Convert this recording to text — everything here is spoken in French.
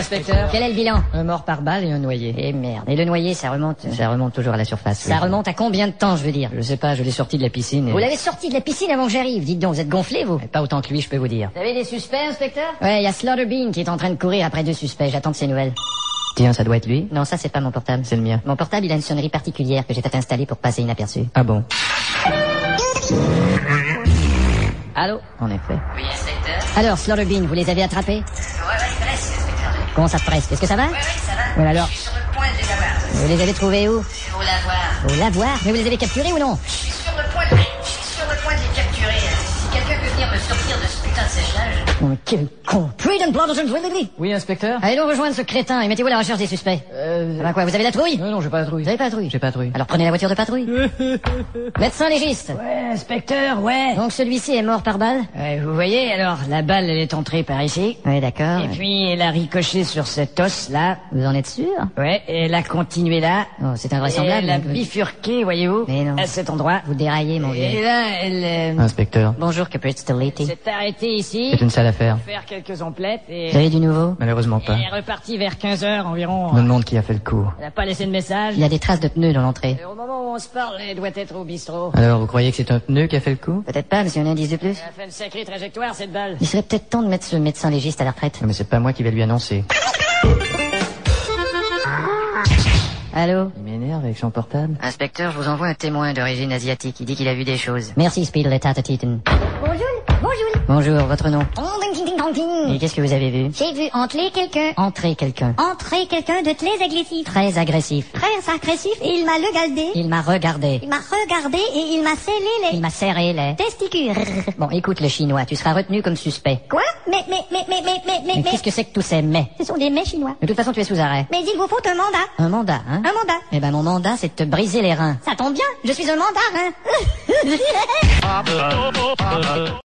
inspecteur. Quel est le bilan? Un mort par balle et un noyé. Eh merde. Et le noyé, ça remonte? Ça remonte toujours à la surface. Ça remonte à combien de temps, je veux dire? Je sais pas, je l'ai sorti de la piscine. Vous l'avez sorti de la piscine avant que j'arrive. Dites donc, vous êtes gonflé, vous? Pas autant que lui, je peux vous dire. Vous avez des suspects, inspecteur? Ouais, il y a Slaughterbean qui est en train de courir après 2 suspects. J'attends de ses nouvelles. Tiens, ça doit être lui. Non, ça c'est pas mon portable. C'est le mien. Mon portable, il a une sonnerie particulière que j'ai fait installer pour passer inaperçu. Ah bon? Allô? En effet. Oui, inspecteur. Alors, Slaughterbean, vous les avez attrapés? Ouais, presque, inspecteur. Comment ça presque? Est-ce que ça va? Ouais, ça va. Ouais, alors, Je suis sur le point de les avoir. vous les avez trouvés où? Faut l'avoir. Au lavoir? Mais vous les avez capturés ou non? Je suis sur le point de les capturer. Si quelqu'un peut venir me sortir de ce putain de séchage. Oh, quel con! Prudent Blotterton, Willoughby! Oui, inspecteur? Allez donc rejoindre ce crétin et mettez-vous à la recherche des suspects. Ah bah quoi, vous avez la trouille? Non, j'ai pas la trouille. Vous avez pas la trouille? J'ai pas la trouille. Alors prenez la voiture de patrouille. Médecin légiste. Ouais, inspecteur, ouais. Donc celui-ci est mort par balle? Vous voyez, alors, la balle, elle est entrée par ici. Oui, d'accord. Et puis, elle a ricoché sur cet os-là. Vous en êtes sûr? Ouais, et elle a continué là. Oh, c'est Et invraisemblable. elle a donc, bifurqué, voyez-vous, Mais non. à cet endroit. Vous déraillez, mon Et vieux. là, elle Inspecteur, Bonjour, Captain Stolety. s'est arrêtée ici, c'est une sale affaire. faire quelques emplettes, et Vous avez du nouveau? Malheureusement pas. elle est repartie vers 15h environ. Je me demande qui a fait le coup. Elle n'a pas laissé de message. Il y a des traces de pneus dans l'entrée. Et au moment où on se parle, elle doit être au bistrot. Alors, vous croyez que c'est un pneu qui a fait le coup? Peut-être pas, monsieur, un indice de plus? Elle a fait une sacrée trajectoire, cette balle. Il serait peut-être temps de mettre ce médecin légiste à la retraite. Mais c'est pas moi qui vais lui annoncer. Allô? Il m'énerve avec son portable. Inspecteur, je vous envoie un témoin d'origine asiatique. Il dit qu'il a vu des choses. Merci, Speed, l'état Titan. Bonjour, bonjour. Bonjour, votre nom? Ding-ding-ding-dong-ding. Et qu'est-ce que vous avez vu? J'ai vu entrer quelqu'un. Entrer quelqu'un. Entrer quelqu'un de très agressif. Très agressif. Très agressif et il m'a regardé. Il m'a regardé. Il m'a regardé et il m'a scellé les Il m'a serré les... testicules. Bon, écoute le chinois, tu seras retenu comme suspect. Quoi? Mais, Mais qu'est-ce que c'est que tous ces mais? ce sont des mets chinois. De toute façon, tu es sous arrêt. Mais il vous faut un mandat. Un mandat, hein? Un mandat. Eh ben, mon mandat, c'est de te briser les reins. Ça tombe bien, je suis un mandat, hein.